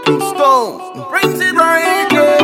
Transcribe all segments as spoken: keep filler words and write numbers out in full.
King Stone brings it right.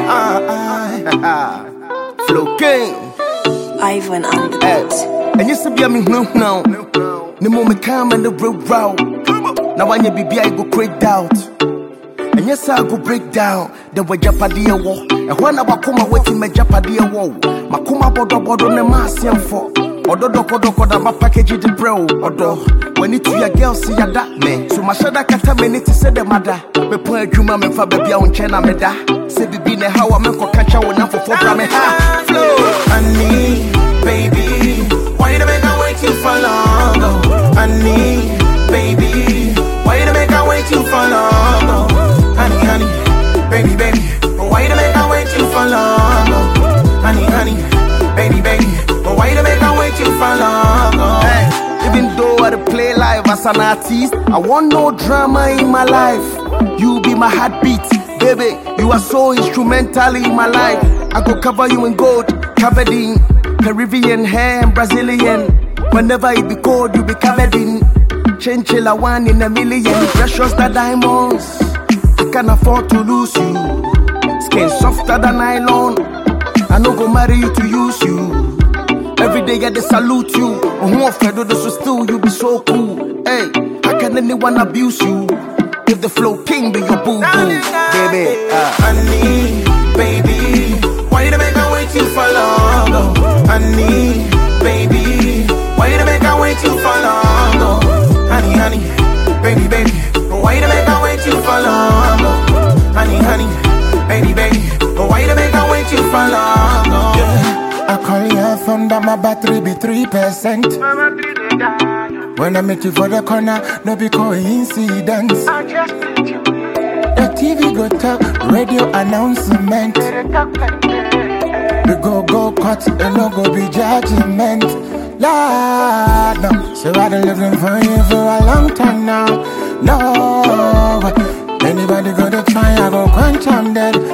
Yeah. Flow King Ivan on the beat. And you see me no now. The moment come and the road route. Now when you be I go break doubt. And yes I go break down. The way Japadi war. And when I come away to my Japadi war. Makuma bodo bodo ne masiam for. Odo doko doko da ma package the bro. Odo when it to your girl see ya that me. So my shada kata me need to say the mother. Me pon adwuma me fa baby a unche me da. Say bibi ne how I me ko catch a one for for bra me ha. Flow. I need baby. Why you make I wait you for long? Oh, I need baby. Why you make I wait you for long? Oh, honey, honey, baby, baby. Why you make I wait you for long? Oh, honey, honey, baby, baby. Why you make I wait you for long? Oh. Hey, even though I play live as an artist, I want no drama in my life. You be my heartbeat, baby. You are so instrumental in my life. I go cover you in gold, covered in Caribbean hair and Brazilian. Whenever it be cold, you be covered in chinchilla one in a million. Precious the diamonds, I can afford to lose you. Skin softer than nylon, I no go marry you to use you. Every day I dey salute you. Oh, Fredo, this was still you be so cool. Hey, how can anyone abuse you? If the Flow King be your boo boo, baby. Uh. I need baby. Why you make I wait you for long? Oh, I need baby. Why you make I wait you for long? Oh, honey, honey, baby, baby. Why you make I wait you for long? Oh, honey, honey, baby, baby. Why you make I wait you for long? Oh, yeah. I call your phone, that my battery be three percent. When I meet you for the corner, no be coincidence. The T V go talk, radio announcement. We go go cut, and no go be judgment. Lord, no. So I done living for you for a long time now. No, anybody gonna try, I go crunch, I'm dead.